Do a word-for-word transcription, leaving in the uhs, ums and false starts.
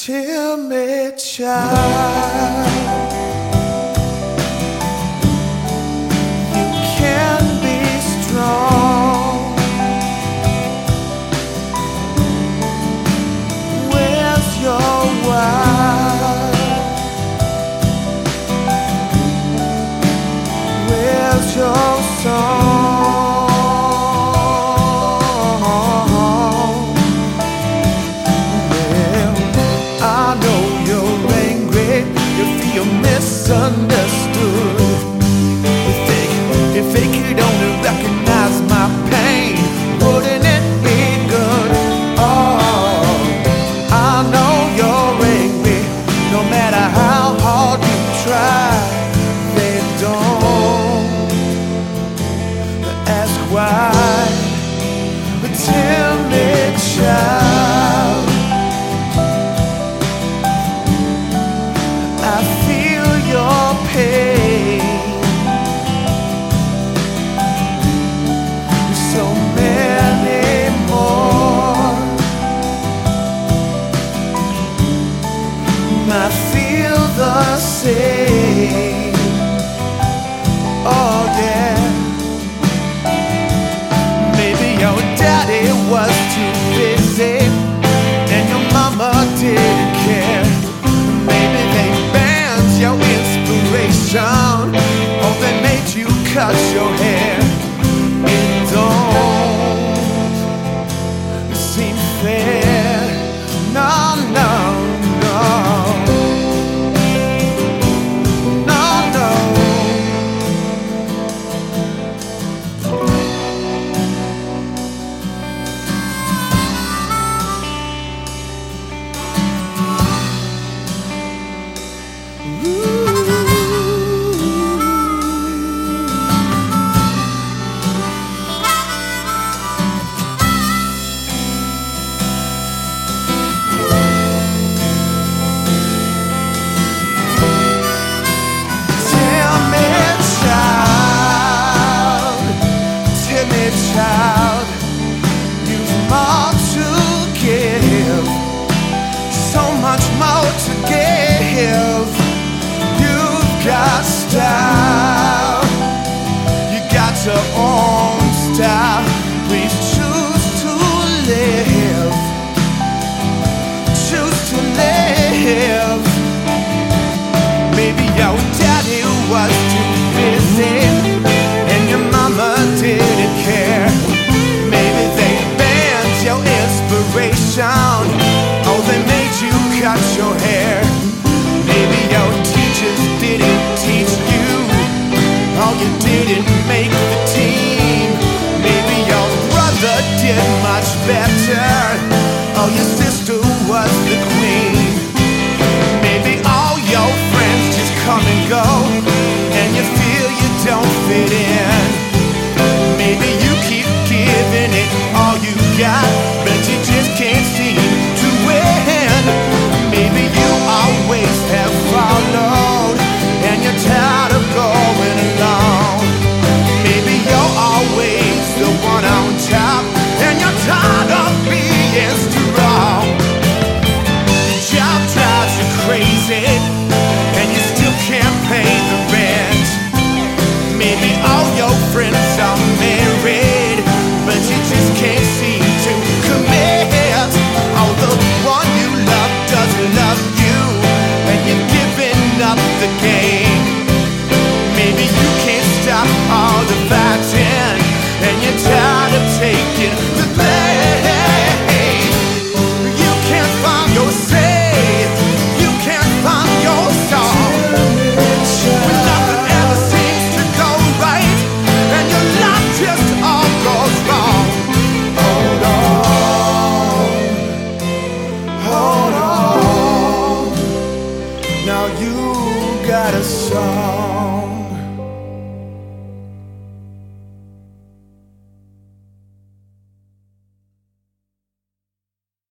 timid child. You can be strong. Where's your wild? Where's your song? Misunderstood. You think if they could only recognize my pain, wouldn't it be good? Oh, I know you're angry. No matter how hard you try, they don't ask why. A timid child, I feel your pain. So many more might feel the same. Oh yeah. Maybe your daddy was too busy and your mama didn't care. Maybe they banned your inspiration, or they made you cut your hair. It don't seem fair. No, no, no. No, no. Child, you've more to give, so much more to give. You've got style, you got your own style. Please choose to live, choose to live. Maybe your daddy was too busy and your mama didn't care. Maybe they banned your inspiration, or they made you cut your hair. Maybe your teachers didn't teach you, or you didn't make the team. Maybe your brother did much better, or your sister was the queen. Maybe all your friends just come and go, and you feel you don't fit in. Maybe you keep giving it all you got, but you just can't seem to win. Maybe you always have followed, and you're tired of going alone. Maybe you're always the one on top, and you're tired of being strong. Your job drives you crazy, and you still can't pay the rent. Maybe all your friends are married, but you just can't seem to commit. Oh, the one you love doesn't love you, and you're giving up the game. Maybe you can't stop all the fighting, and you're tired of taking the blame. You can't find your safe, you can't find your song, when nothing ever seems to go right, and your life just all goes wrong. Hold on, hold on. Now you got a song.